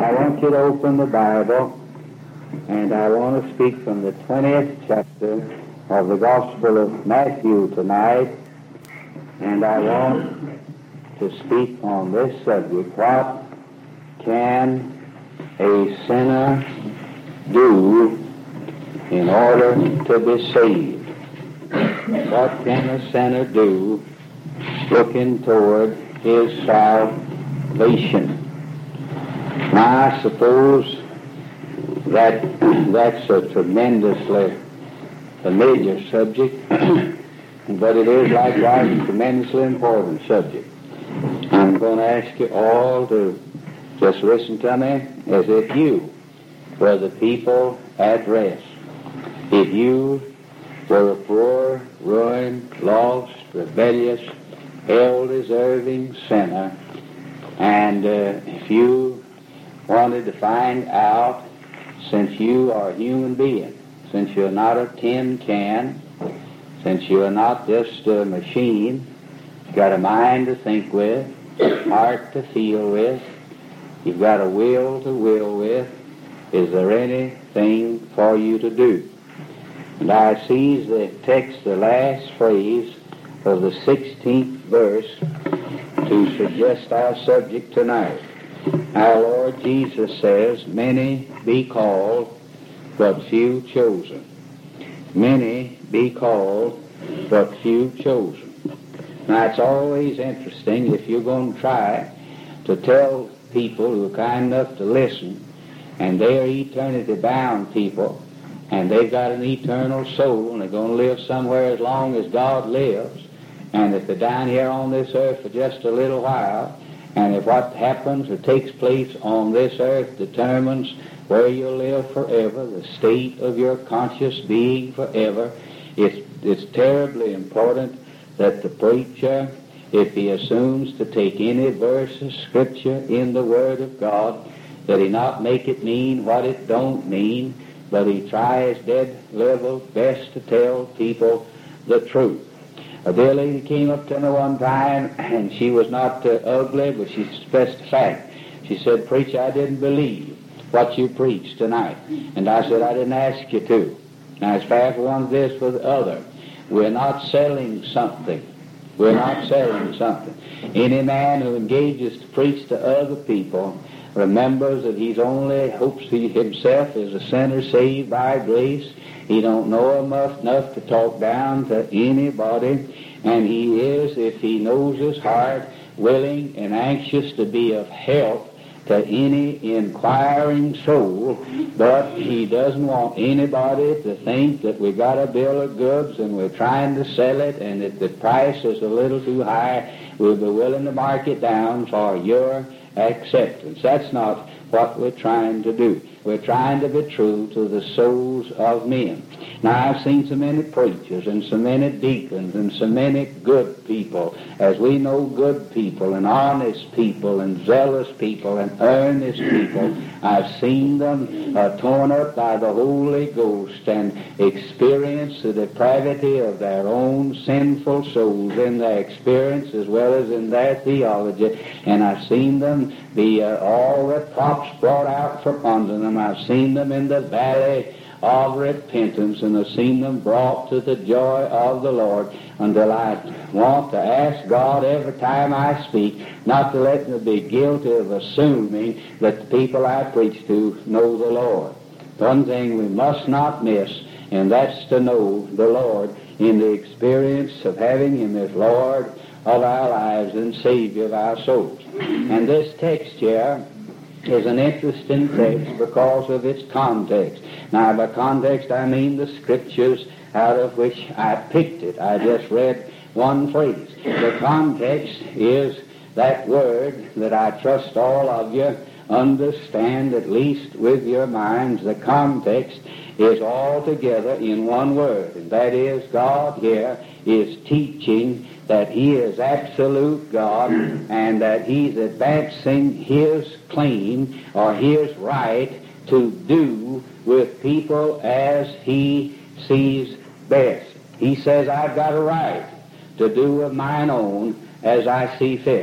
I want you to open the Bible, and I want to speak from the 20th chapter of the Gospel of Matthew tonight, and I want to speak on this subject: what can a sinner do in order to be saved? What can a sinner do looking toward his salvation? Now, I suppose that's a tremendously familiar subject, but it is likewise a tremendously important subject. I'm going to ask you all to just listen to me as if you were the people at rest. If you were a poor, ruined, lost, rebellious, hell-deserving sinner, and if you wanted to find out, since you are a human being, since you're not a tin can, since you are not just a machine, you've got a mind to think with, heart to feel with, you've got a will to will with, is there anything for you to do? And I seize the text, the last phrase of the 16th verse, to suggest our subject tonight. Our Lord Jesus says, "Many be called, but few chosen." Many be called, but few chosen. Now, it's always interesting if you're going to try to tell people who are kind enough to listen, and they're eternity-bound people, and they've got an eternal soul, and they're going to live somewhere as long as God lives, and if they're down here on this earth for just a little while, and if what happens or takes place on this earth determines where you'll live forever, the state of your conscious being forever, it's terribly important that the preacher, if he assumes to take any verse of Scripture in the Word of God, that he not make it mean what it don't mean, but he tries dead level best to tell people the truth. A dear lady came up to me one time, and she was not ugly, but she expressed a fact. She said, "Preacher, I didn't believe what you preached tonight." And I said, "I didn't ask you to." Now, as far as one this for the other, we're not selling something. We're not selling something. Any man who engages to preach to other people remembers that he's only hopes he himself is a sinner saved by grace. He don't know enough to talk down to anybody, and he is, if he knows his heart, willing and anxious to be of help to any inquiring soul, but he doesn't want anybody to think that we got a bill of goods and we're trying to sell it, and that the price is a little too high. We'll be willing to mark it down for your acceptance. That's not what we're trying to do. We're trying to be true to the souls of men. Now, I've seen so many preachers and so many deacons and so many good people, as we know good people and honest people and zealous people and earnest people. I've seen them torn up by the Holy Ghost and experience the depravity of their own sinful souls in their experience as well as in their theology, and I've seen them be all the props brought out from under them. I've seen them in the valley of repentance, and I've seen them brought to the joy of the Lord, until I want to ask God every time I speak not to let them be guilty of assuming that the people I preach to know the Lord. One thing we must not miss, and that's to know the Lord in the experience of having Him as Lord of our lives and Savior of our souls. And this text here is an interesting text because of its context. Now, by context, I mean the Scriptures out of which I picked it. I just read one phrase. The context is that word that I trust all of you understand, at least with your minds. The context is altogether in one word, and that is God here is teaching that He is absolute God and that He's advancing His claim or His right to do with people as He sees best. He says, I've got a right to do of mine own as I see fit.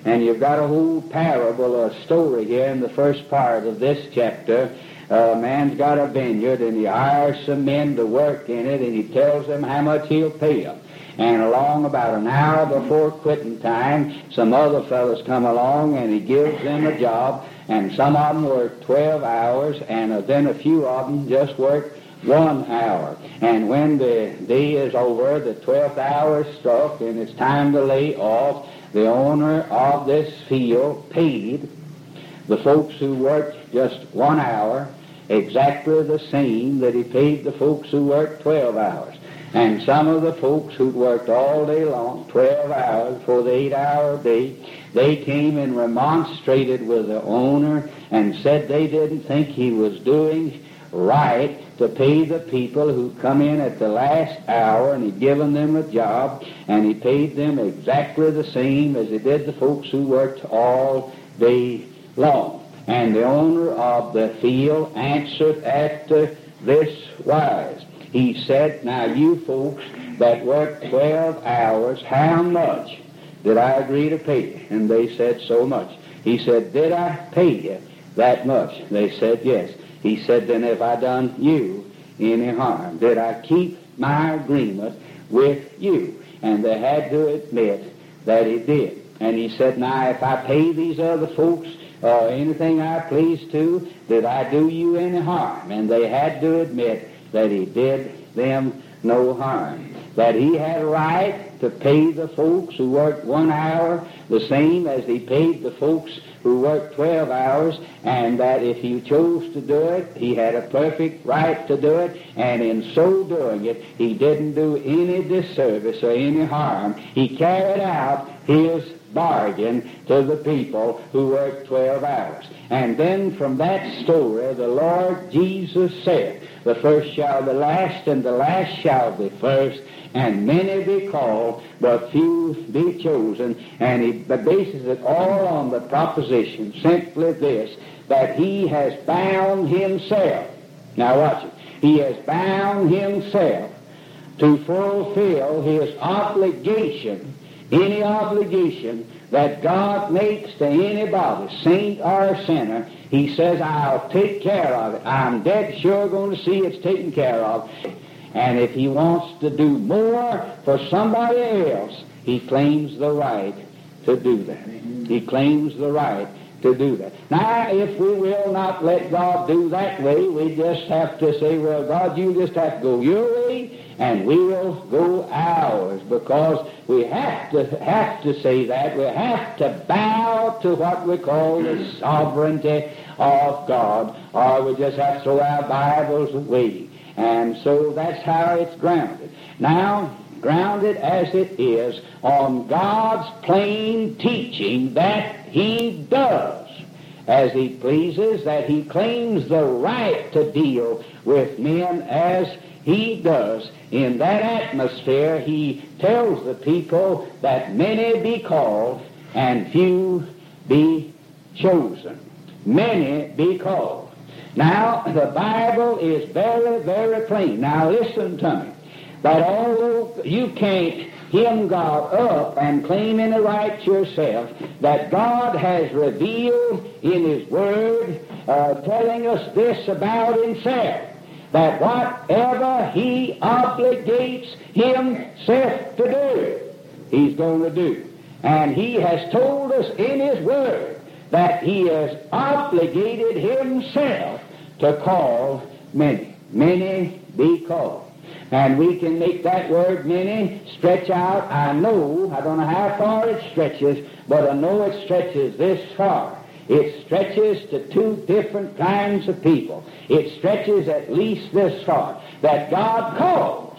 And you've got a whole parable, a story here in the first part of this chapter. A man's got a vineyard, and he hires some men to work in it, and he tells them how much he'll pay them. And along about an hour before quitting time, some other fellows come along, and he gives them a job, and some of them work 12 hours, and then a few of them just work 1 hour. And when the day is over, the 12th hour is struck, and it's time to lay off, the owner of this field paid the folks who worked just 1 hour exactly the same that he paid the folks who worked 12 hours. And some of the folks who'd worked all day long, 12 hours for the 8-hour day, they came and remonstrated with the owner and said they didn't think he was doing right to pay the people who come in at the last hour, and he'd given them a job, and he paid them exactly the same as he did the folks who worked all day long. And the owner of the field answered at this wise. He said, now you folks that work 12 hours, how much did I agree to pay you? And they said, so much. He said, did I pay you that much? They said, yes. He said, then have I done you any harm? Did I keep my agreement with you? And they had to admit that he did. And he said, now if I pay these other folks anything I please to, did I do you any harm? And they had to admit that he did them no harm. That he had a right to pay the folks who worked 1 hour the same as he paid the folks who worked 12 hours, and that if he chose to do it, he had a perfect right to do it, and in so doing it, he didn't do any disservice or any harm. He carried out his bargain to the people who worked 12 hours. And then from that story, the Lord Jesus said, the first shall be last, and the last shall be first, and many be called, but few be chosen. And he bases it all on the proposition, simply this, that he has bound himself. Now watch it. He has bound himself to fulfill his obligation, any obligation that God makes to anybody, saint or sinner. He says, I'll take care of it. I'm dead sure going to see it's taken care of. And if he wants to do more for somebody else, he claims the right to do that. He claims the right to do that. Now, if we will not let God do that way, we just have to say, well, God, you just have to go your way, and we will go ours, because we have to say that. We have to bow to what we call the sovereignty of God, or we just have to throw our Bibles away. And so that's how it's grounded. Now, grounded as it is on God's plain teaching that he does as he pleases, that he claims the right to deal with men as he does. In that atmosphere, he tells the people that many be called and few be chosen. Many be called. Now, the Bible is very, very plain. Now, listen to me. That although you can't hem God up and claim any right yourself, that God has revealed in his Word, telling us this about himself, that whatever he obligates himself to do, he's going to do. And he has told us in his Word that he has obligated himself to call many. Many be called. And we can make that word many stretch out. I don't know how far it stretches, but I know it stretches this far. It stretches to two different kinds of people. It stretches at least this far, that God calls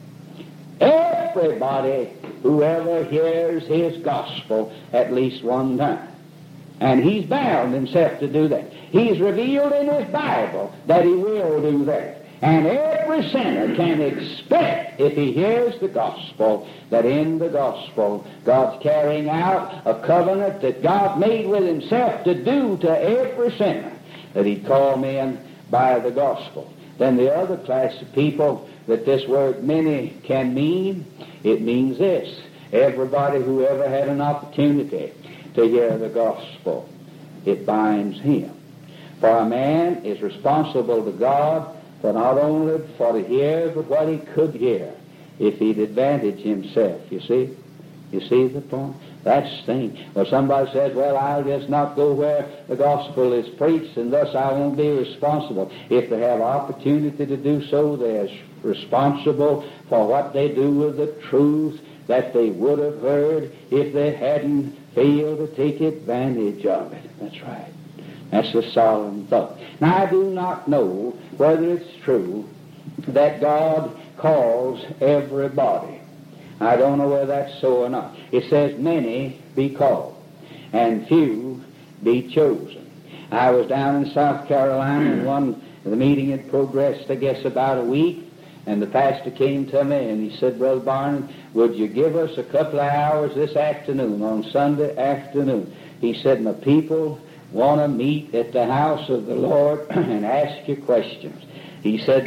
everybody who ever hears his gospel at least one time. And he's bound himself to do that. He's revealed in his Bible that he will do that. And every sinner can expect, if he hears the gospel, that in the gospel God's carrying out a covenant that God made with himself to do to every sinner, that he'd call men by the gospel. Then the other class of people that this word many can mean, it means this: everybody who ever had an opportunity to hear the gospel. It binds him. For a man is responsible to God for not only for to hear, but what he could hear if he'd advantage himself. You see? You see the point? That's the thing. Well, somebody says, well, I'll just not go where the gospel is preached, and thus I won't be responsible. If they have opportunity to do so, they're responsible for what they do with the truth that they would have heard if they hadn't failed to take advantage of it. That's right. That's a solemn thought. Now, I do not know whether it's true that God calls everybody. I don't know whether that's so or not. It says many be called, and few be chosen. I was down in South Carolina, and the meeting had progressed, I guess, about a week, and the pastor came to me, and he said, Brother Barnard, would you give us a couple of hours this afternoon, on Sunday afternoon? He said, my people want to meet at the house of the Lord and ask you questions. He said,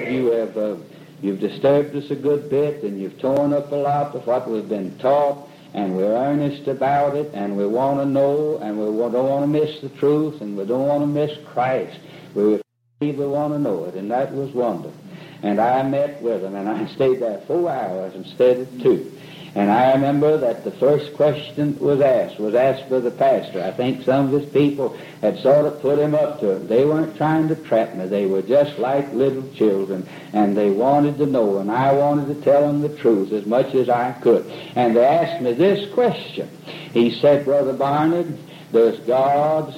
you've disturbed us a good bit, and you've torn up a lot of what we've been taught, and we're earnest about it, and we want to know, and we don't want to miss the truth, and we don't want to miss Christ. We want to know it, and that was wonderful. And I met with him, and I stayed there 4 hours instead of 2. And I remember that the first question was asked by the pastor. I think some of his people had sort of put him up to it. They weren't trying to trap me. They were just like little children, and they wanted to know, and I wanted to tell them the truth as much as I could. And they asked me this question. He said, Brother Barnard, does God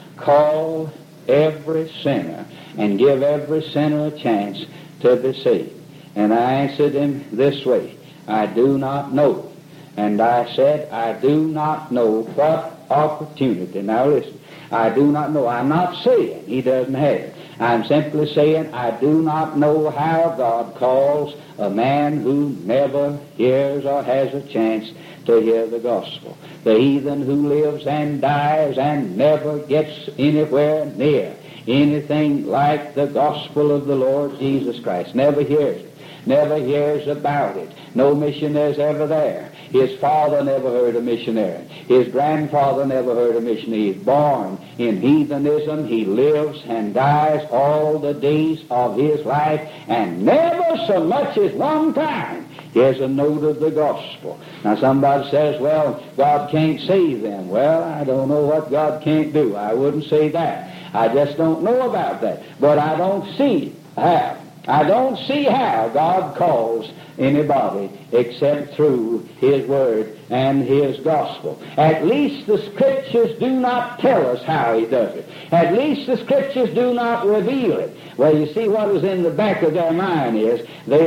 call every sinner and give every sinner a chance to be saved? And I answered him this way. I do not know. And I said, I do not know what opportunity. Now listen, I do not know. I'm not saying he doesn't have it. I'm simply saying I do not know how God calls a man who never hears or has a chance to hear the gospel. The heathen who lives and dies and never gets anywhere near anything like the gospel of the Lord Jesus Christ. Never hears it. Never hears about it. No missionaries ever there. His father never heard a missionary. His grandfather never heard a missionary. He's born in heathenism. He lives and dies all the days of his life, and never so much as one time hears a note of the gospel. Now somebody says, well, God can't save them. Well, I don't know what God can't do. I wouldn't say that. I just don't know about that. But I don't see how. I don't see how God calls anybody except through His Word and His Gospel. At least the Scriptures do not tell us how He does it. At least the Scriptures do not reveal it. Well, you see, what was in the back of their mind is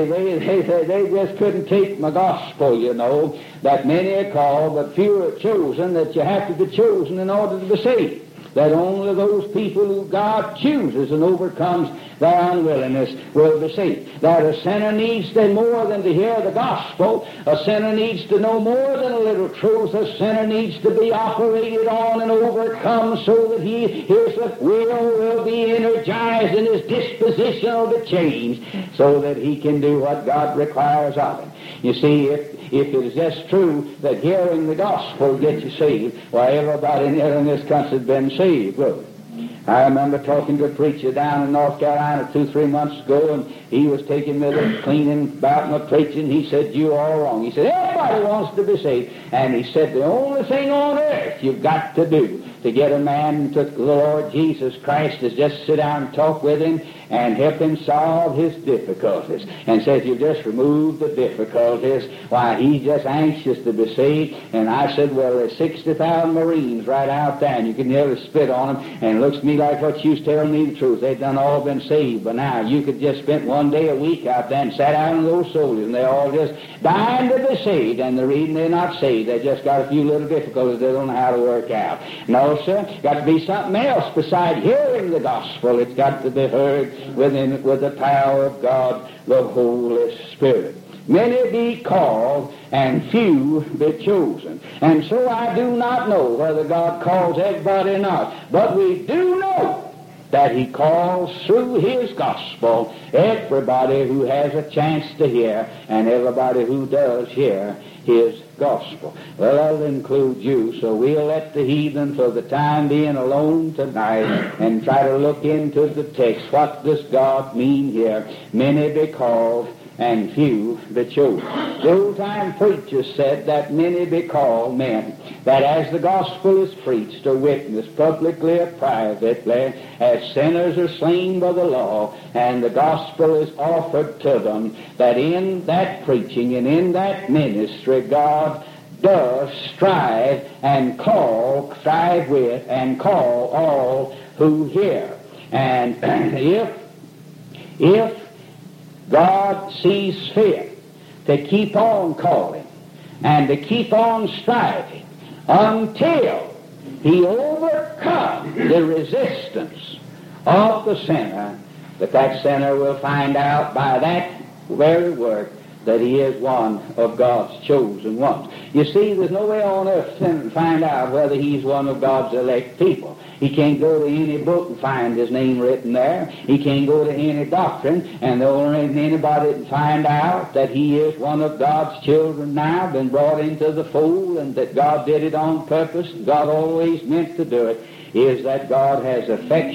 they just couldn't take my gospel, you know, that many are called, but few are chosen, that you have to be chosen in order to be saved. That only those people who God chooses and overcomes their unwillingness will be saved. That a sinner needs to more than to hear the gospel. A sinner needs to know more than a little truth. A sinner needs to be operated on and overcome so that his will be energized and his disposition will be changed so that he can do what God requires of him. You see, if it is just true that hearing the gospel gets you saved, why, everybody in this country has been saved, look. I remember talking to a preacher down in North Carolina 2-3 months ago, and he was taking me to cleaning about my preaching. He said, you're all wrong. He said, everybody wants to be saved. And he said, the only thing on earth you've got to do to get a man to the Lord Jesus Christ is just sit down and talk with him and help him solve his difficulties. And said, you just remove the difficulties, why, he's just anxious to be saved. And I said, well, there's 60,000 Marines right out there, and you can nearly spit on them, and it looks to me like what you's telling me the truth. They've done all been saved, but now you could just spend one day a week out there and sat down with those soldiers, and they're all just dying to be saved, and the reason they're not saved, they just got a few little difficulties they don't know how to work out. No, sir, got to be something else besides hearing the gospel. It's got to be heard within it with the power of God, the Holy Spirit. Many be called, and few be chosen. And so I do not know whether God calls everybody or not. But we do know that He calls through His gospel everybody who has a chance to hear and everybody who does hear His gospel. Well, that'll include you, so we'll let the heathen for the time being alone tonight and try to look into the text. What does God mean here? Many be called and few be chosen. The old-time preachers said that many be called men, that as the gospel is preached or witnessed publicly or privately, as sinners are slain by the law, and the gospel is offered to them, that in that preaching and in that ministry God does strive with and call all who hear. And if God sees fit to keep on calling and to keep on striving until He overcomes the resistance of the sinner, that sinner will find out by that very work that he is one of God's chosen ones. You see, there's no way on earth to find out whether he's one of God's elect people. He can't go to any book and find his name written there. He can't go to any doctrine, and the only reason anybody can find out that he is one of God's children now, been brought into the fold, and that God did it on purpose, God always meant to do it, is that God has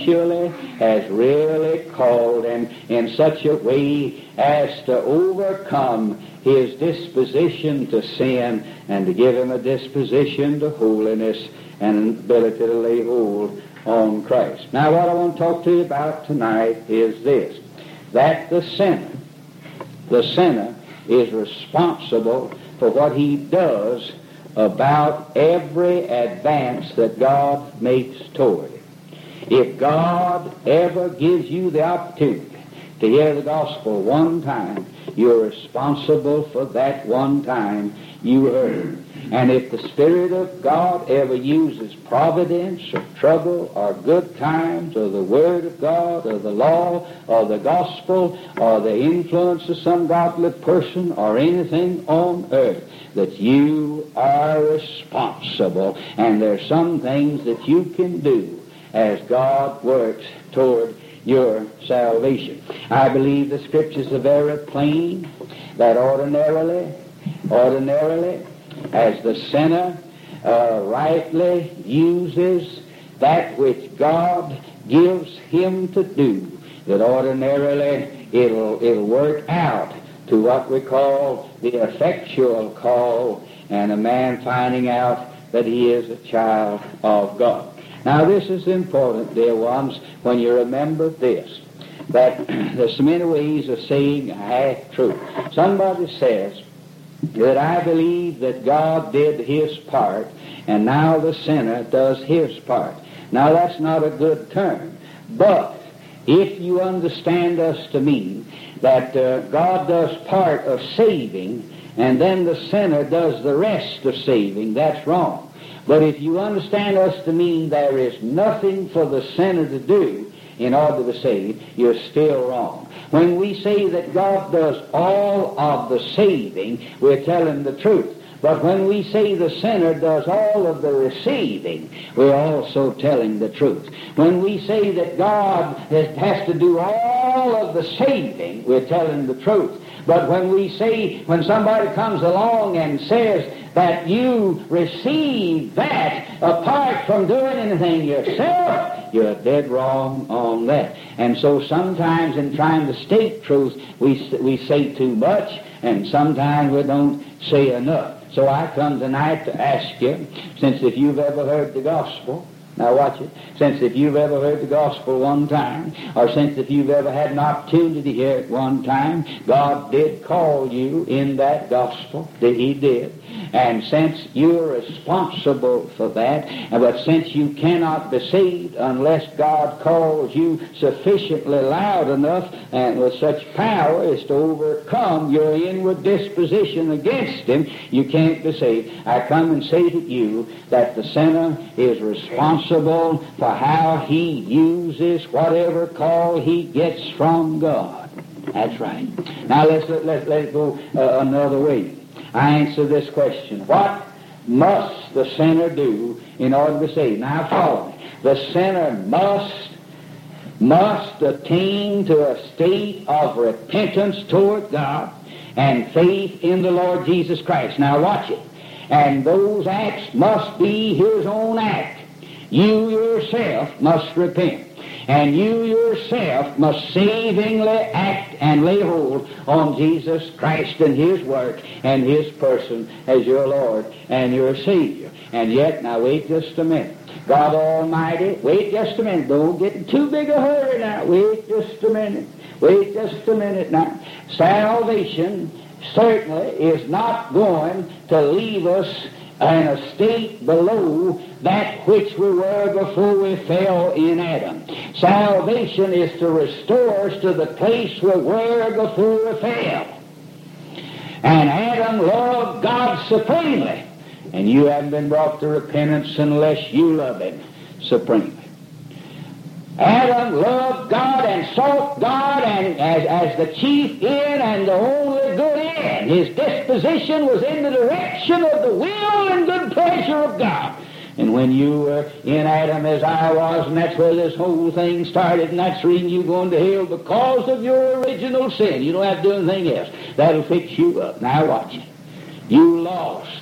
really called him in such a way as to overcome his disposition to sin and to give him a disposition to holiness and an ability to lay hold on Christ. Now, what I want to talk to you about tonight is this, that the sinner is responsible for what he does about every advance that God makes toward it. If God ever gives you the opportunity to hear the gospel one time, you're responsible for that one time you heard. And if the Spirit of God ever uses providence or trouble or good times or the Word of God or the law or the gospel or the influence of some godly person or anything on earth, that you are responsible, and there's some things that you can do as God works toward your salvation. I believe the Scriptures are very plain that ordinarily, as the sinner rightly uses that which God gives him to do, that ordinarily it'll work out to what we call the effectual call, and a man finding out that he is a child of God. Now, this is important, dear ones, when you remember this, that there's so many ways of saying half-truth. Somebody says that I believe that God did His part, and now the sinner does his part. Now, that's not a good term, but if you understand us to mean that God does part of saving, and then the sinner does the rest of saving, that's wrong. But if you understand us to mean there is nothing for the sinner to do in order to be saved, you're still wrong. When we say that God does all of the saving, we're telling the truth. But when we say the sinner does all of the receiving, we're also telling the truth. When we say that God has to do all of the saving, we're telling the truth. But when somebody comes along and says that you receive that apart from doing anything yourself, you're dead wrong on that. And so sometimes in trying to state truth, we say too much, and sometimes we don't say enough. So I come tonight to ask you, since if you've ever heard the gospel, now watch it, since if you've ever heard the gospel one time, or since if you've ever had an opportunity to hear it one time, God did call you in that gospel, that He did. And since you're responsible for that, but since you cannot be saved unless God calls you sufficiently loud enough and with such power as to overcome your inward disposition against Him, you can't be saved. I come and say to you that the sinner is responsible for how he uses whatever call he gets from God. That's right. Now let's go another way. I answer this question. What must the sinner do in order to be saved? Now follow me. The sinner must must attain to a state of repentance toward God and faith in the Lord Jesus Christ. Now watch it. And those acts must be his own act. You yourself must repent. And you yourself must savingly act and lay hold on Jesus Christ and his work and his person as your Lord and your Savior. And yet, now wait just a minute. God Almighty, wait just a minute. Don't get in too big a hurry now. Wait just a minute. Wait just a minute now. Salvation certainly is not going to leave us in a state below that which we were before we fell in Adam. Salvation is to restore us to the place we were before we fell. And Adam loved God supremely. And you haven't been brought to repentance unless you love him supremely. Adam loved God and sought God and as the chief end and the only good end. His disposition was in the direction of the will and good pleasure of God. And when you were in Adam as I was, and that's where this whole thing started, and that's the reason you're going to hell because of your original sin. You don't have to do anything else. That'll fix you up. Now watch it. You lost.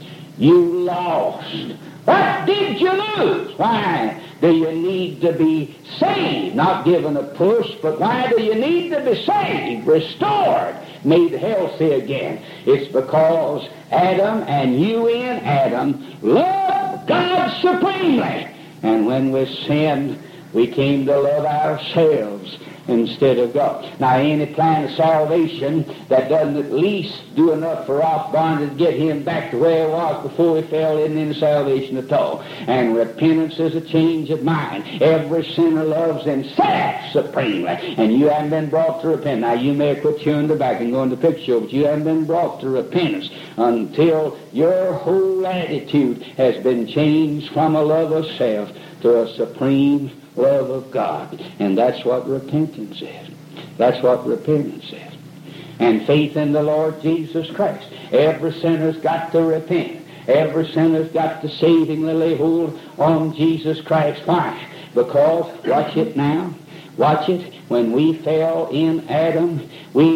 You lost. What did you lose? Why do you need to be saved? Not given a push, but why do you need to be saved, restored, made healthy again? It's because Adam and you in Adam loved God supremely. And when we sinned, we came to love ourselves instead of God. Now, any plan of salvation that doesn't at least do enough for Ralph Barnes to get him back to where he was before he fell into salvation at all. And repentance is a change of mind. Every sinner loves himself supremely. And you haven't been brought to repent. Now, you may have quit chewing tobacco and going to the picture, but you haven't been brought to repentance until your whole attitude has been changed from a love of self to a supreme love of God. And that's what repentance is. That's what repentance is. And faith in the Lord Jesus Christ. Every sinner's got to repent. Every sinner's got to savingly lay hold on Jesus Christ. Why? Because, watch it now, watch it, when we fell in Adam,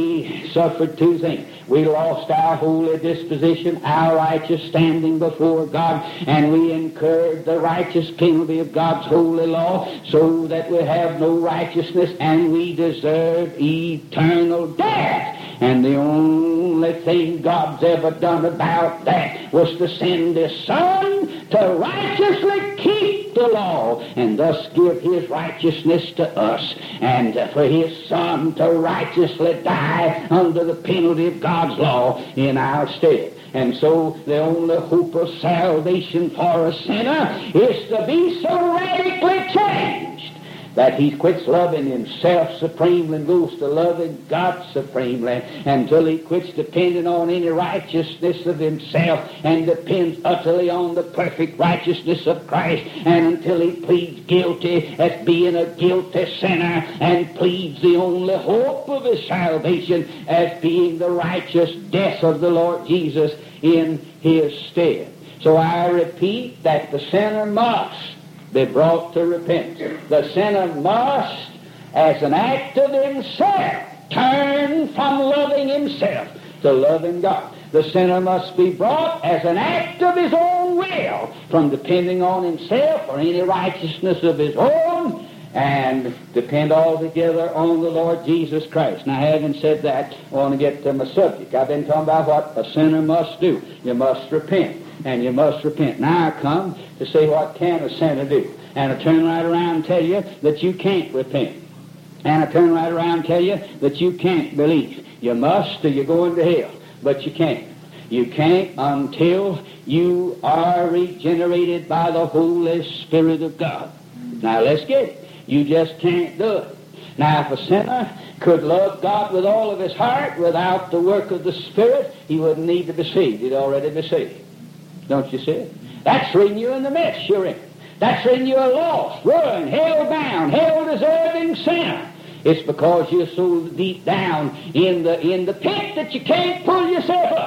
we suffered two things. We lost our holy disposition, our righteous standing before God, and we incurred the righteous penalty of God's holy law, so that we have no righteousness, and we deserve eternal death. And the only thing God's ever done about that was to send His Son to righteously keep the law, and thus give His righteousness to us, and for His Son to righteously die under the penalty of God's law in our stead. And so the only hope of salvation for a sinner is to be so radically changed that he quits loving himself supremely and goes to loving God supremely, until he quits depending on any righteousness of himself and depends utterly on the perfect righteousness of Christ, and until he pleads guilty as being a guilty sinner and pleads the only hope of his salvation as being the righteous death of the Lord Jesus in his stead. So I repeat that the sinner must be brought to repentance. The sinner must, as an act of himself, turn from loving himself to loving God. The sinner must be brought as an act of his own will, from depending on himself or any righteousness of his own, and depend altogether on the Lord Jesus Christ. Now, having said that, I want to get to my subject. I've been talking about what a sinner must do. You must repent. And you must repent. Now I come to say, what can a sinner do? And I turn right around and tell you that you can't repent. And I turn right around and tell you that you can't believe. You must, or you're going to hell. But you can't. You can't until you are regenerated by the Holy Spirit of God. Now let's get it. You just can't do it. Now, if a sinner could love God with all of his heart without the work of the Spirit, he wouldn't need to be saved. He'd already be saved. Don't you see it? That's when you're in the mess you're in. That's when you're lost, ruined, hell-bound, hell-deserving sinner. It's because you're so deep down in the pit that you can't pull yourself up.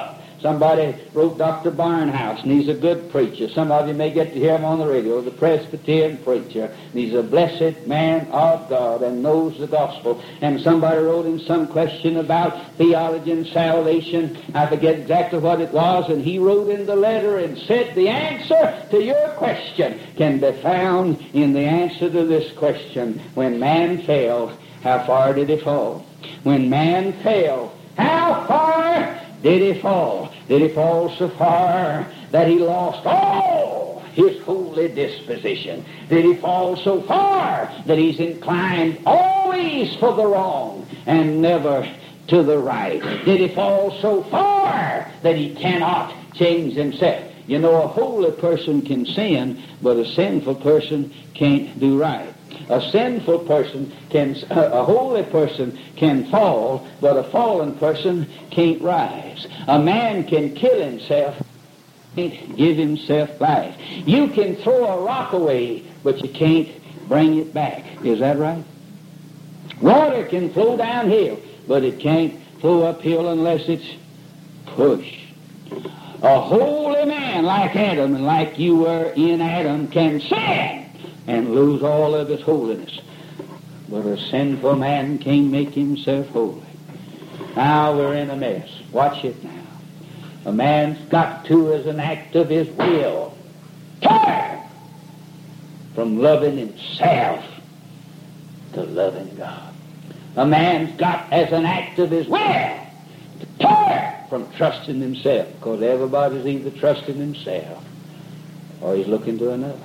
Somebody wrote Dr. Barnhouse, and he's a good preacher. Some of you may get to hear him on the radio, the Presbyterian preacher. And he's a blessed man of God and knows the gospel. And somebody wrote him some question about theology and salvation. I forget exactly what it was, and he wrote in the letter and said, the answer to your question can be found in the answer to this question. When man fell, how far did he fall? When man fell, how far did he fall? Did he fall so far that he lost all his holy disposition? Did he fall so far that he's inclined always for the wrong and never to the right? Did he fall so far that he cannot change himself? You know, a holy person can sin, but a sinful person can't do right. A sinful person a holy person can fall, but a fallen person can't rise. A man can kill himself, can't give himself life. You can throw a rock away, but you can't bring it back. Is that right? Water can flow downhill, but it can't flow uphill unless it's pushed. A holy man like Adam, and like you were in Adam, can sin and lose all of his holiness. But a sinful man can't make himself holy. Now we're in a mess. Watch it now. A man's got to, as an act of his will, turn from loving himself to loving God. A man's got, as an act of his will, to turn from trusting himself, because everybody's either trusting himself or he's looking to another.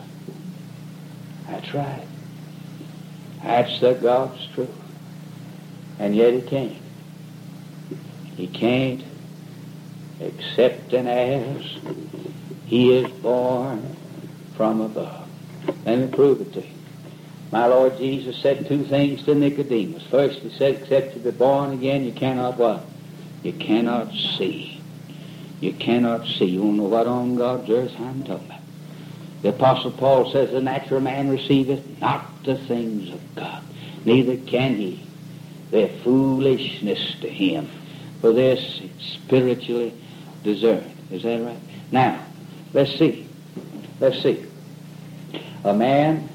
That's right. That's the God's truth. And yet he can't. He can't, except and as he is born from above. Let me prove it to you. My Lord Jesus said two things to Nicodemus. First, he said, except you be born again, you cannot what? You cannot see. You cannot see. You won't know what on God's earth I'm talking about. The Apostle Paul says, the natural man receiveth not the things of God, neither can he. They're foolishness to him, for they're spiritually discerned. Is that right? Now, let's see. Let's see. A man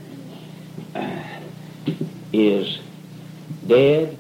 is dead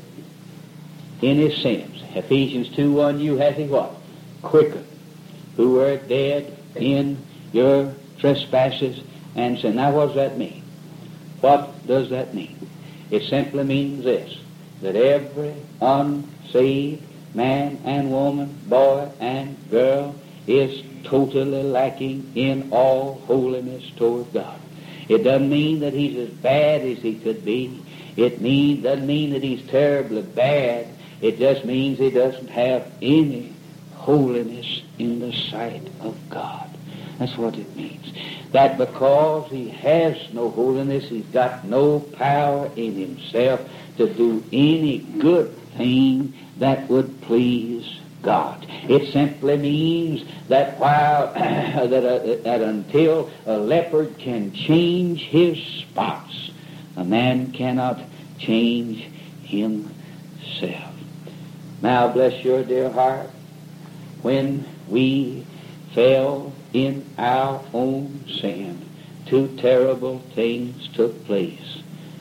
in his sins. Ephesians 2:1, you hath he what? Quickened, who were dead in your trespasses and sin. Now, what does that mean? What does that mean? It simply means this, that every unsaved man and woman, boy and girl, is totally lacking in all holiness toward God. It doesn't mean that he's as bad as he could be. It doesn't mean that he's terribly bad. It just means he doesn't have any holiness in the sight of God. That's what it means. That because he has no holiness, he's got no power in himself to do any good thing that would please God. It simply means that while that until a leopard can change his spots, a man cannot change himself. Now, bless your dear heart, when we fell in our own sin, two terrible things took place.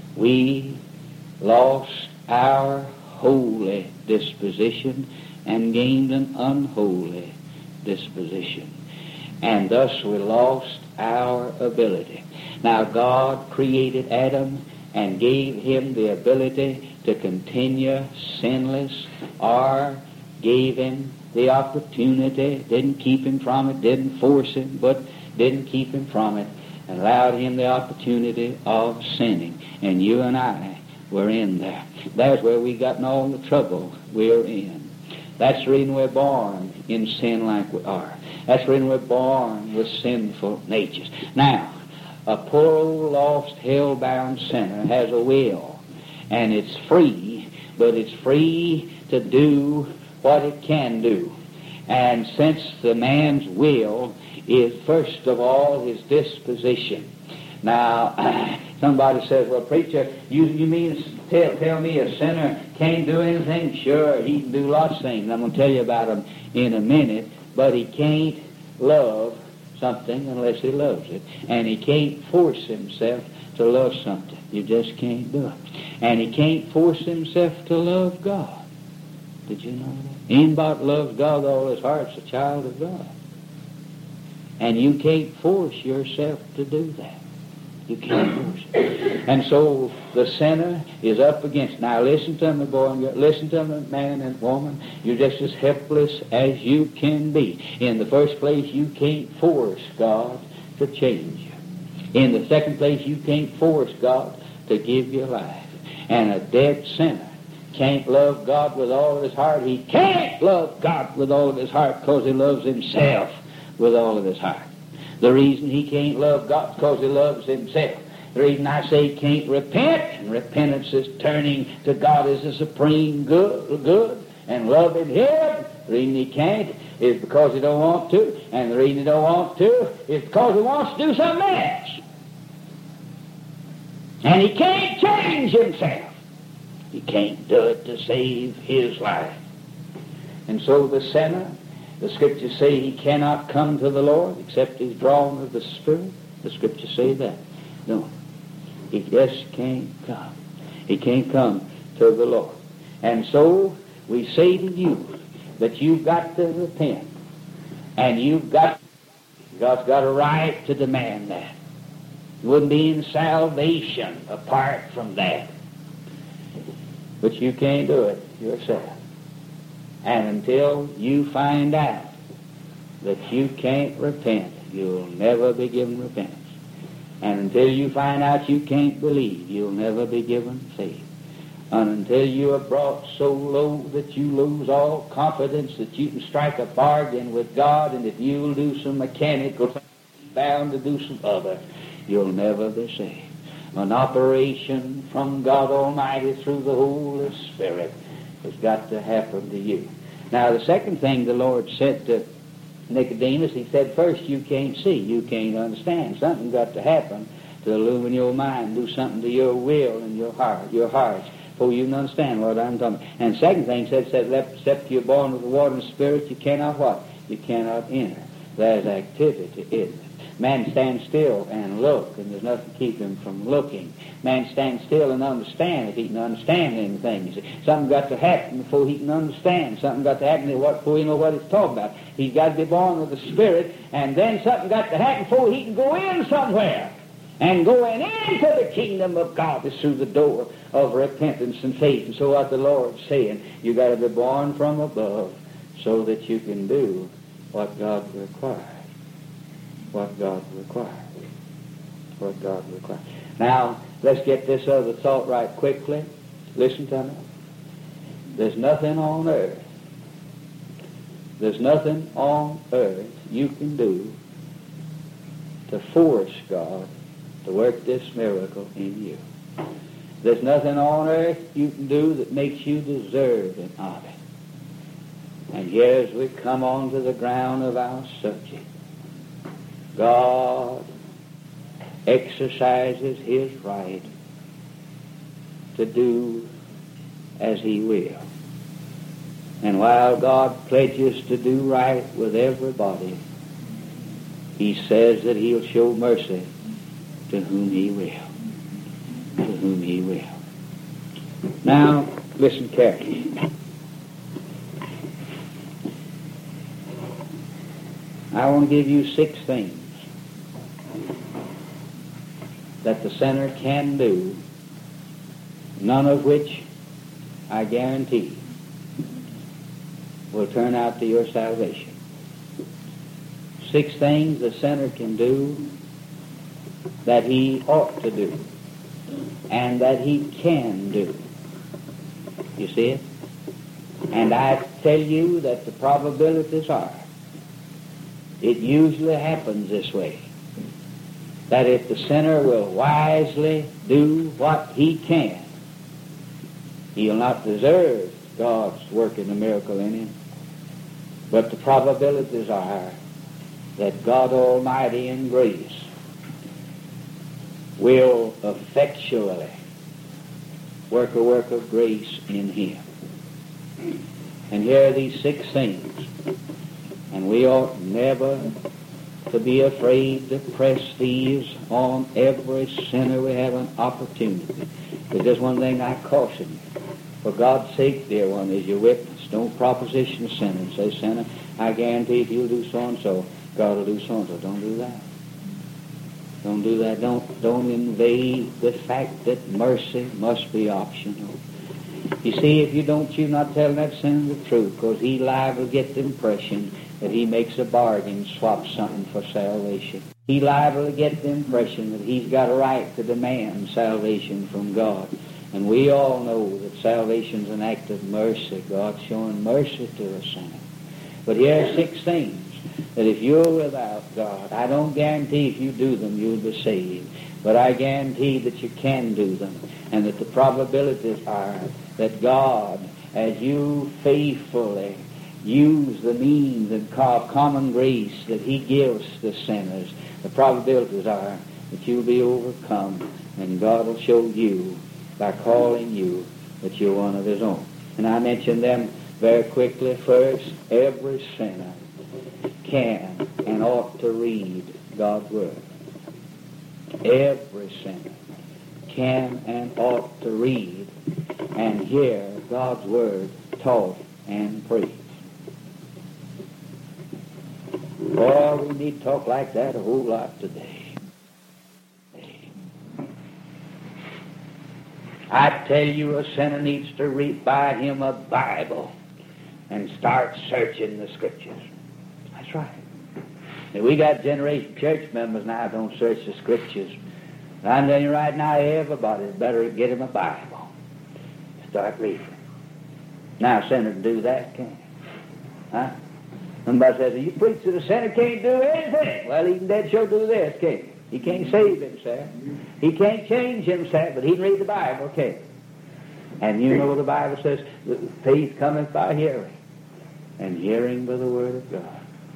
We lost our holy disposition and gained an unholy disposition. And thus we lost our ability. Now, God created Adam and gave him the ability to continue sinless, or gave him the opportunity, didn't keep him from it, didn't force him, but didn't keep him from it, and allowed him the opportunity of sinning. And you and I were in there. That's where we got in all the trouble we're in. That's the reason we're born in sin like we are. That's the reason we're born with sinful natures. Now, a poor old lost, hell-bound sinner has a will, and it's free, but it's free to do what it can do. And since the man's will is, first of all, his disposition. Now, somebody says, well, preacher, you mean tell me a sinner can't do anything? Sure, he can do lots of things. I'm going to tell you about them in a minute. But he can't love something unless he loves it. And he can't force himself to love something. You just can't do it. And he can't force himself to love God. Did you know that? Anybody that loves God with all his heart is a child of God. And you can't force yourself to do that. You can't force it. And so the sinner is up against it. Now listen to me, boy and girl. Listen to me, man and woman. You're just as helpless as you can be. In the first place, you can't force God to change you. In the second place, you can't force God to give you life. And a dead sinner can't love God with all of his heart. He can't love God with all of his heart because he loves himself with all of his heart. The reason he can't love God is because he loves himself. The reason I say he can't repent, and repentance is turning to God as a supreme good and loving him. The reason he can't is because he don't want to, and the reason he don't want to is because he wants to do something else. And he can't change himself. He can't do it to save his life. And so the sinner, the Scriptures say he cannot come to the Lord except he's drawn of the Spirit. The Scriptures say that. No. He just can't come. He can't come to the Lord. And so we say to you that you've got to repent. And God's got a right to demand that. You wouldn't be in salvation apart from that. But you can't do it yourself. And until you find out that you can't repent, you'll never be given repentance. And until you find out you can't believe, you'll never be given faith. And until you are brought so low that you lose all confidence that you can strike a bargain with God, and if you'll do some mechanical thing, bound to do some other, you'll never be saved. An operation from God Almighty through the Holy Spirit has got to happen to you. Now, the second thing the Lord said to Nicodemus, he said, first, you can't see, you can't understand. Something's got to happen to illumine your mind, do something to your will and your heart, before you can understand what I'm talking about. And the second thing said, except you're born with the water and the Spirit, you cannot what? You cannot enter. There's activity in it. Man stands still and look, and there's nothing to keep him from looking. Man stands still and understand if he can understand anything. You see, something got to happen before he can understand. Something got to happen before he knows what he's talking about. He's got to be born with the Spirit, and then something got to happen before he can go in somewhere. And going into the kingdom of God is through the door of repentance and faith. And so what the Lord's saying, you got to be born from above so that you can do what God requires. What God requires. What God requires. Now, let's get this other thought right quickly. Listen to me. There's nothing on earth you can do to force God to work this miracle in you. There's nothing on earth you can do that makes you deserving of it. And here as we come on to the ground of our subject, God exercises his right to do as he will. And while God pledges to do right with everybody, he says that he'll show mercy to whom he will. To whom he will. Now, listen carefully. I want to give you 6 things that the sinner can do, none of which I guarantee will turn out to your salvation. 6 things the sinner can do that he ought to do and that he can do. You see it? And I tell you that the probabilities are it usually happens this way, that if the sinner will wisely do what he can, he'll not deserve God's working a miracle in him, but the probabilities are that God Almighty in grace will effectually work a work of grace in him. And here are these 6 things And we ought never to be afraid to press these on every sinner we have an opportunity. There's just one thing I caution you. For God's sake, dear one, is your witness. Don't proposition a sinner and say, sinner, I guarantee if you'll do so-and-so, God will do so-and-so. Don't do that. Don't do that. Don't invade the fact that mercy must be optional. You see, if you don't, you're not telling that sinner the truth, because he liable to get the impression that he makes a bargain, swaps something for salvation. He liable to get the impression that he's got a right to demand salvation from God. And we all know that salvation's an act of mercy. God's showing mercy to a sinner. But here are 6 things that if you're without God, I don't guarantee if you do them you'll be saved, but I guarantee that you can do them, and that the probabilities are that God, as you faithfully use the means and common grace that he gives to sinners, the probabilities are that you'll be overcome, and God will show you by calling you that you're one of his own. And I mentioned them very quickly. First, every sinner can and ought to read God's Word. Every sinner can and ought to read and hear God's Word taught and preached. Boy, we need to talk like that a whole lot today. I tell you, a sinner needs to read by him a Bible and start searching the Scriptures. That's right. Now, we got generation church members now don't search the Scriptures. And I'm telling you right now, everybody's better get him a Bible. Start reading. Now, a sinner can do that, can't he? Huh? Somebody says, you preach that a sinner can't do anything. Well, he can dead sure do this, can't he? He can't save himself. He can't change himself, but he can read the Bible, can't he? And you know the Bible says, faith cometh by hearing, and hearing by the Word of God.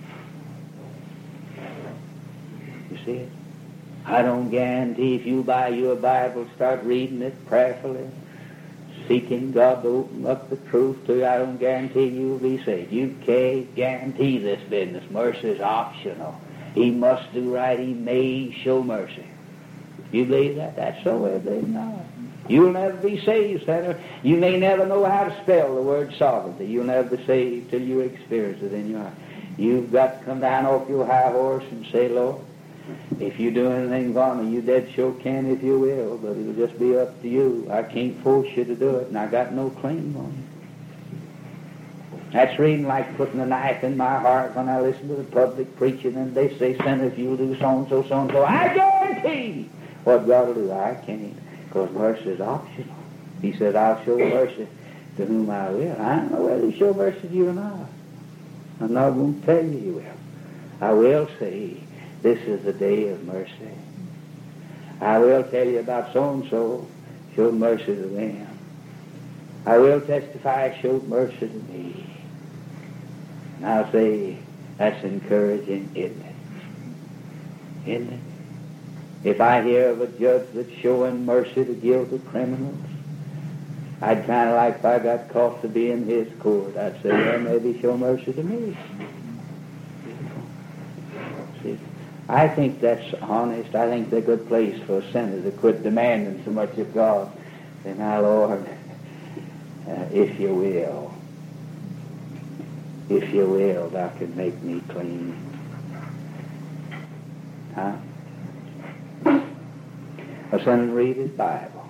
You see it? I don't guarantee if you buy you a Bible, start reading it prayerfully, seeking God to open up the truth to you, I don't guarantee you'll be saved. You can't guarantee this business. Mercy is optional. He must do right. He may show mercy. You believe that? That's so way believe not. You'll never be saved, sinner. You may never know how to spell the word sovereignty. You'll never be saved till you experience it in your heart. You've got to come down off your high horse and say, Lord, if you do anything for me, you dead sure can if you will, but it'll just be up to you. I can't force you to do it, and I got no claim on you. That's reading like putting a knife in my heart when I listen to the public preaching and they say, sinner, if you'll do so-and-so, so-and-so, I guarantee what God will do. I can't, because mercy is optional. He said, I'll show mercy to whom I will. I don't know whether he show mercy to you or not. I'm not going to tell you he will. I will say, this is the day of mercy. I will tell you about so-and-so, showed mercy to them. I will testify, showed mercy to me. And I'll say, that's encouraging, isn't it? Isn't it? If I hear of a judge that's showing mercy to guilty criminals, I'd kind of like, if I got caught to be in his court, I'd say, well, maybe show mercy to me. See, I think that's honest. I think that's a good place for a sinner to quit demanding so much of God. Say, now, Lord, if you will, thou can make me clean. Huh? A sinner read his Bible.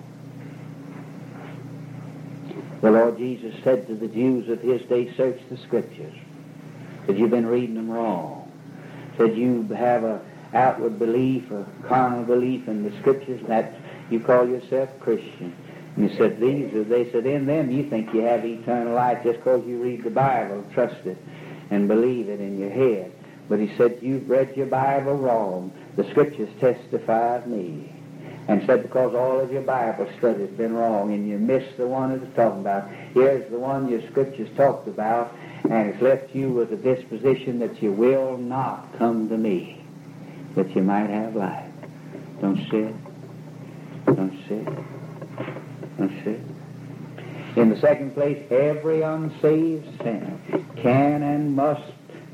The Lord Jesus said to the Jews of his day, search the Scriptures. Said, you've been reading them wrong. Said, you have a outward belief, a carnal belief in the Scriptures, that you call yourself Christian. And he said, they said, in them you think you have eternal life just because you read the Bible, trust it, and believe it in your head. But he said, you've read your Bible wrong. The Scriptures testify of me. And said, because all of your Bible study has been wrong, and you missed the one it's talking about. Here's the one your Scriptures talked about, and it's left you with a disposition that you will not come to me, that you might have life. Don't see it? Don't see it? Don't see it? In the second place, every unsaved sinner can and must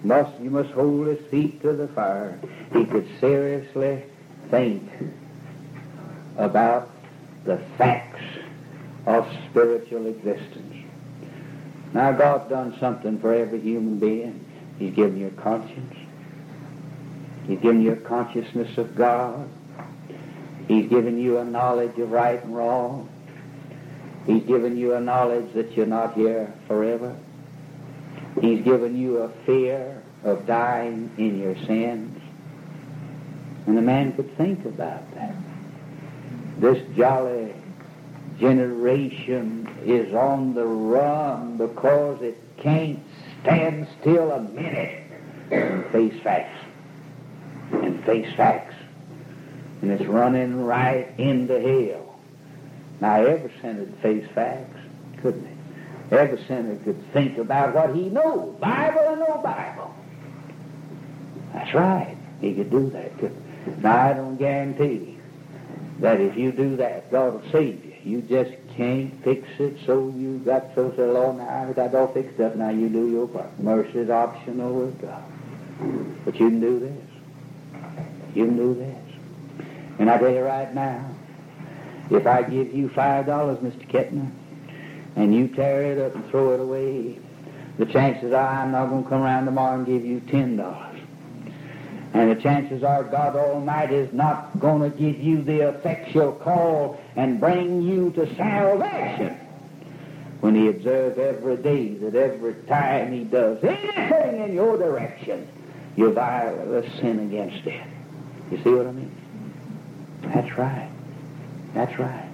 You must hold his feet to the fire. He could seriously think about the facts of spiritual existence. Now, God's done something for every human being. He's given you a conscience. He's given you a consciousness of God. He's given you a knowledge of right and wrong. He's given you a knowledge that you're not here forever. He's given you a fear of dying in your sins. And a man could think about that. This jolly generation is on the run because it can't stand still a minute and face facts. And face facts. And it's running right into hell. Now, every sinner could face facts, couldn't he? Every sinner could think about what he knows, Bible or no Bible. That's right. He could do that, couldn't he? Now, I don't guarantee that if you do that, God will save you. You just can't fix it, so you got so say, Lord, now I got it all fixed up, now you do your part. Mercy is optional with God. But you can do this. You can do this. And I tell you right now, if I give you $5, Mr. Kettner, and you tear it up and throw it away, the chances are I'm not going to come around tomorrow and give you $10. And the chances are God Almighty is not going to give you the effectual call and bring you to salvation when he observes every day that every time he does anything in your direction, you violate sin against it. You see what I mean? That's right. That's right.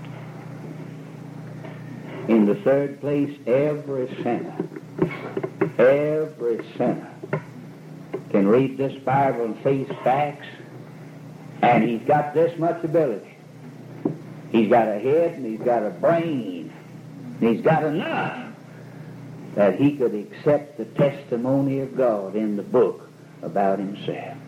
In the third place, every sinner can read this Bible and face facts, and he's got this much ability. He's got a head and he's got a brain. And he's got enough that he could accept the testimony of God in the book about himself.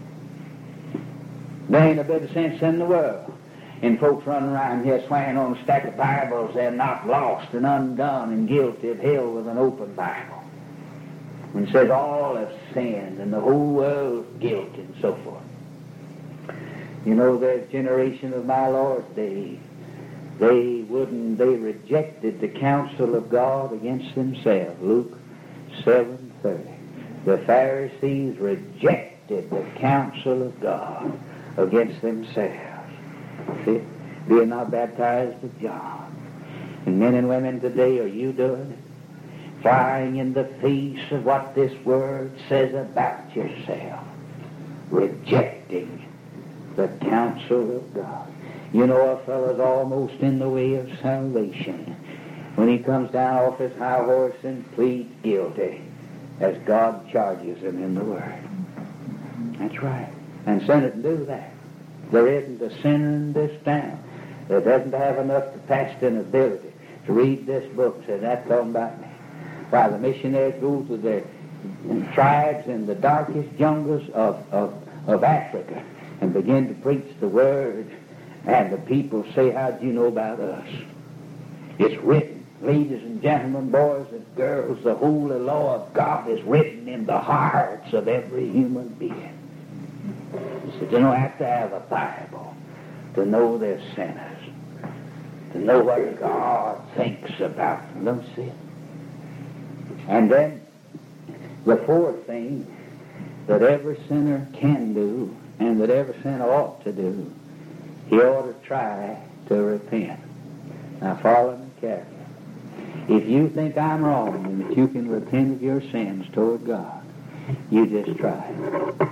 There ain't a bit of sense in the world in folks running around here swearing on a stack of Bibles they're not lost and undone and guilty of hell with an open Bible. And says all have sinned and the whole world's guilty and so forth. You know, there's a generation of my Lord's day. They rejected the counsel of God against themselves. Luke 7:30. The Pharisees rejected the counsel of God against themselves. See, being not baptized with John. And men and women today, are you doing it? Flying in the face of what this word says about yourself. Rejecting the counsel of God. You know, a fellow's almost in the way of salvation when he comes down off his high horse and pleads guilty as God charges him in the Word. That's right. And sinners do that. There isn't a sinner in this town that doesn't have enough capacity and ability to read this book and say, that's talking about me. Why, the missionaries go to their tribes in the darkest jungles of Africa and begin to preach the Word, and the people say, how'd you know about us? It's written, ladies and gentlemen, boys and girls, the holy law of God is written in the hearts of every human being. So you don't have to have a Bible to know they're sinners, to know what God thinks about them. Don't you see it? And then the fourth thing that every sinner can do and that every sinner ought to do, he ought to try to repent. Now follow me carefully. If you think I'm wrong and that you can repent of your sins toward God, you just try it.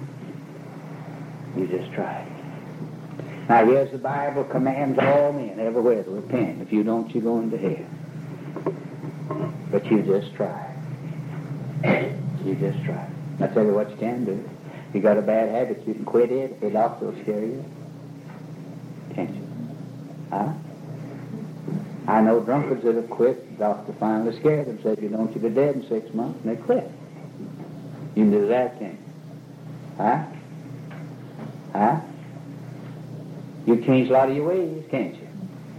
You just try it. Now here's the Bible commands all men everywhere to repent. If you don't, you go into hell. But you just try. You just try. I tell you what you can do. If you got a bad habit, you can quit it. It also scare you. Can't you? Huh? I know drunkards that have quit. The doctor finally scared them. Said, you don't, you'll be dead in 6 months. And they quit. You can do that, can't you? Huh? Huh? You change a lot of your ways, can't you?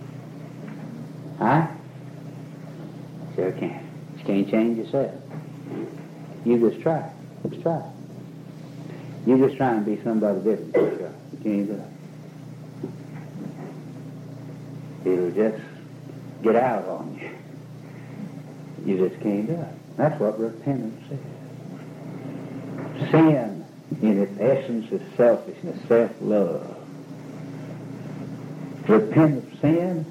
Huh? Sure can. You can't change yourself. You just try. Just try it. You just try and be somebody different. You can't do it. It'll just get out on you. You just can't do it. That's what repentance is. Sin, in its essence, is selfishness, self-love. Repent of sin,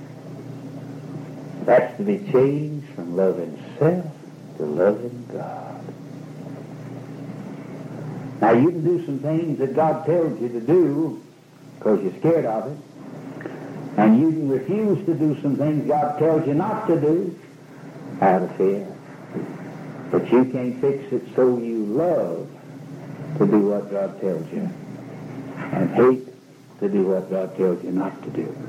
that's to be changed from loving self to loving God. Now you can do some things that God tells you to do because you're scared of it. And you can refuse to do some things God tells you not to do out of fear. But you can't fix it so you love to do what God tells you and hate to do what God tells you not to do.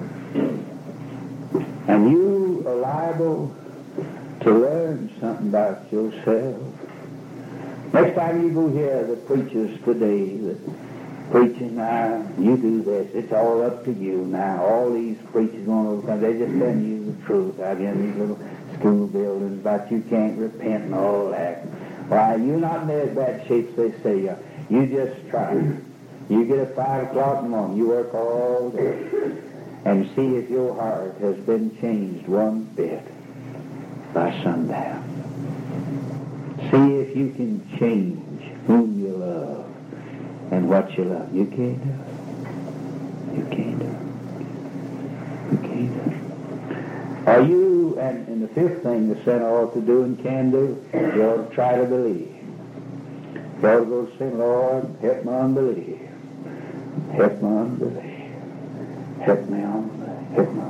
And you are liable to learn something about yourself. Next time you go hear the preachers today that preaching now, you do this, it's all up to you now. All these preachers going over, they're just telling you the truth out here in these little school buildings about you can't repent and all that. Why, you're not in as bad shape as they say you are. You just try. You get up 5 o'clock in the morning, you work all day, and see if your heart has been changed one bit by sundown. See if you can change whom you love and what you love. You can't do it. You can't do it. You can't do it. Are you, and the fifth thing the sinner ought to do and can do, you ought to try to believe. You ought to go say, Lord, help my unbelief. Help my unbelief. Help me unbelief. Help my